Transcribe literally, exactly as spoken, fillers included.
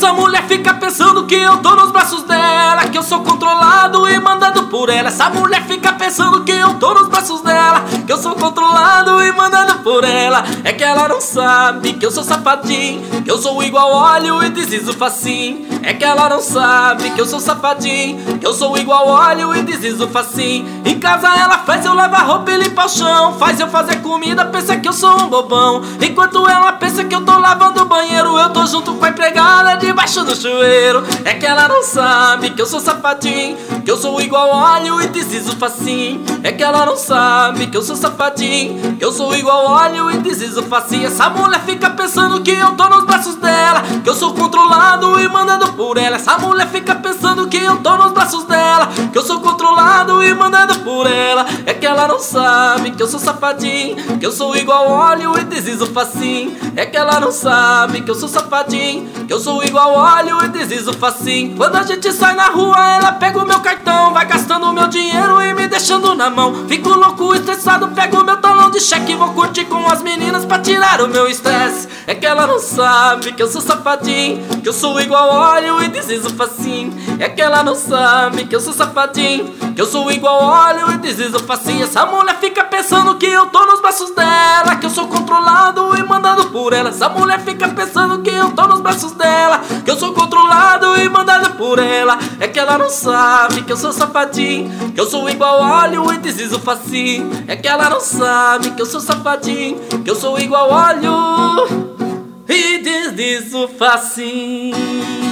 Essa mulher fica pensando que eu tô nos braços dela, que eu sou controlado e mandado por ela. Essa mulher fica pensando que eu tô nos braços dela, que eu sou controlado e mandado por ela. É que ela não sabe que eu sou safadinho, que eu sou igual óleo e deslizo facinho. É que ela não sabe que eu sou safadinho, que eu sou igual óleo e deslizo facinho. Em casa ela faz eu lavar roupa e limpar o chão, faz eu fazer comida, pensa que eu sou um bobão. Enquanto ela pensa que eu tô lavando o banheiro, eu tô junto com a empregada debaixo do chuveiro. É que ela não sabe que eu sou safadinho, que eu sou igual óleo e deslizo facinho. É que ela não sabe que eu sou safadinho, que eu sou igual óleo e deslizo facinho. Essa mulher fica pensando que eu tô nos braços dela, que eu sou controlado e mandado por ela. Essa mulher fica pensando que eu tô nos braços dela, que eu sou controlado e mandado por ela. É que ela não sabe que eu sou safadinho, que eu sou igual óleo e deslizo facinho. É que ela não sabe que eu sou safadinho, que eu sou igual óleo e deslizo facinho. Quando a gente sai na rua, ela pega o meu cartão, vai gastando o meu dinheiro e me deixando na mão. Fico louco, estressado, pego o meu talão de cheque e vou curtir com as meninas pra tirar o meu estresse. É que ela não sabe que eu sou safadinho, que eu sou igual óleo e deslizo facinho. É que ela não sabe que eu sou safadinho, que eu sou igual óleo e deslizo facinho. Essa mulher fica pensando que eu tô nos braços dela, que eu sou controlado e mandado por ela. Essa mulher fica pensando que eu tô nos braços dela, que eu sou controlado e mandado por ela. É que ela não sabe que eu sou safadinho, que eu sou igual óleo e deslizo facinho. É que ela não sabe que eu sou safadinho, que eu sou igual óleo e deslizo facinho.